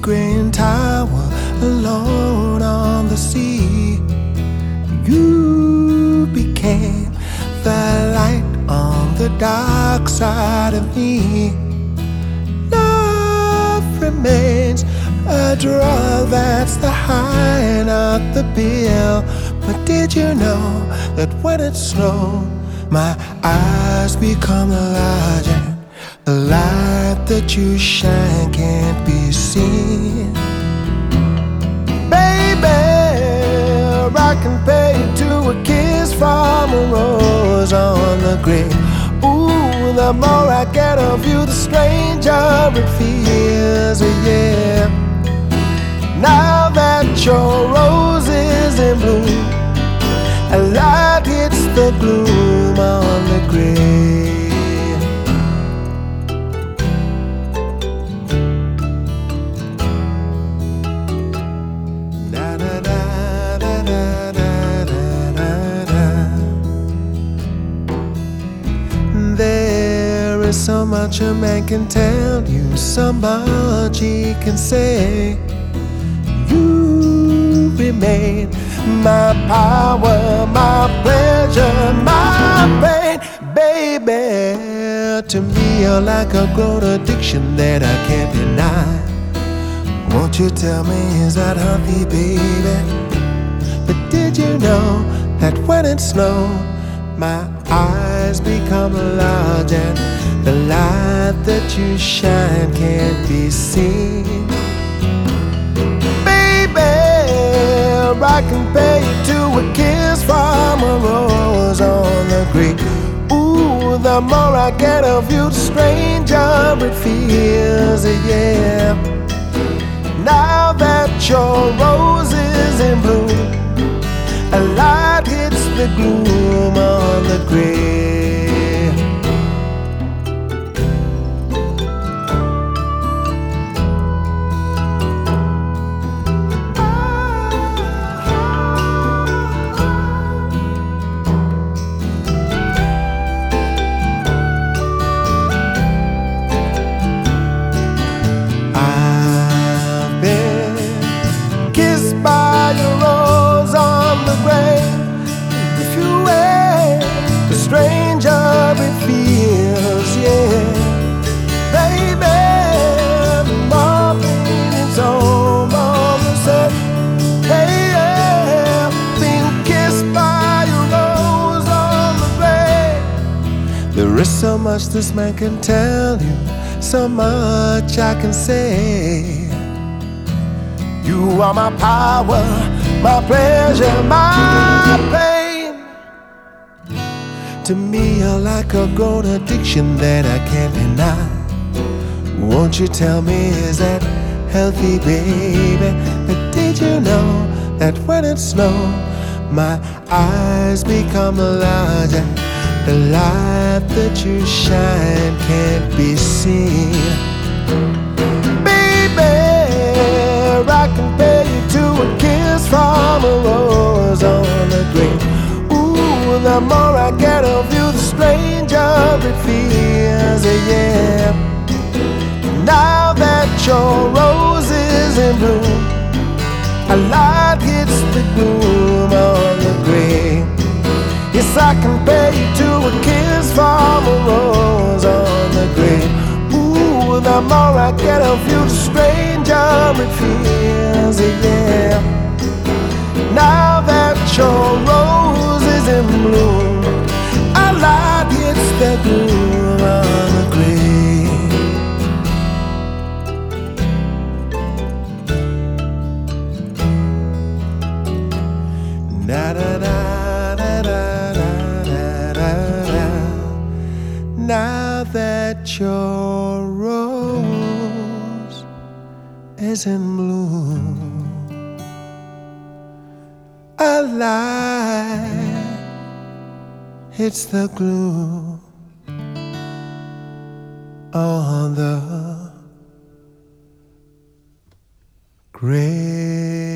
green tower alone on the sea. You became the light on the dark side of me. Love remains a drug that's the high, not the bill. But did you know that when it snows, my eyes become larger? The light that you shine can't be seen. Baby, I can pay you to a kiss from a rose on the grave. Ooh, the more I get of you, the stranger it feels, yeah. Now that your rose is in bloom, a light hits the gloom on the grave. There is so much a man can tell you, so much he can say. You remain my power, my pleasure, my pain. Baby, to me you're like a grown addiction that I can't deny. Won't you tell me, is that healthy, baby? But did you know that when it snows, my eyes become large and the light that you shine can't be seen? I can pay you to a kiss from a rose on the grave. Ooh, the more I get of you, the stranger it feels, yeah. Now that your rose is in bloom, a light hits the gloom on the grave. Stranger it feels, yeah. Baby, my pain is almost up. Hey, yeah, being kissed by a rose on the grave. There is so much this man can tell you, so much I can say. You are my power, my pleasure, my pain. To me you're like a grown addiction that I can't deny. Won't you tell me, is that healthy, baby? But did you know that when it snows, my eyes become larger? The light that you shine can't be seen. Baby, I can pay you to a kiss from a rose on the grave. The more I get of you, the stranger it feels, yeah. Now that your rose is in bloom, a light hits the gloom on the grave. Yes, I can pay you to a kiss from a rose on the grave. Ooh, the more I get of you, the stranger it feels, yeah. Now that your rose is in bloom, a light hits the gloom on the grave. Da da da da da da da da. Now that your rose is in bloom, a light hits the gloom on the grave.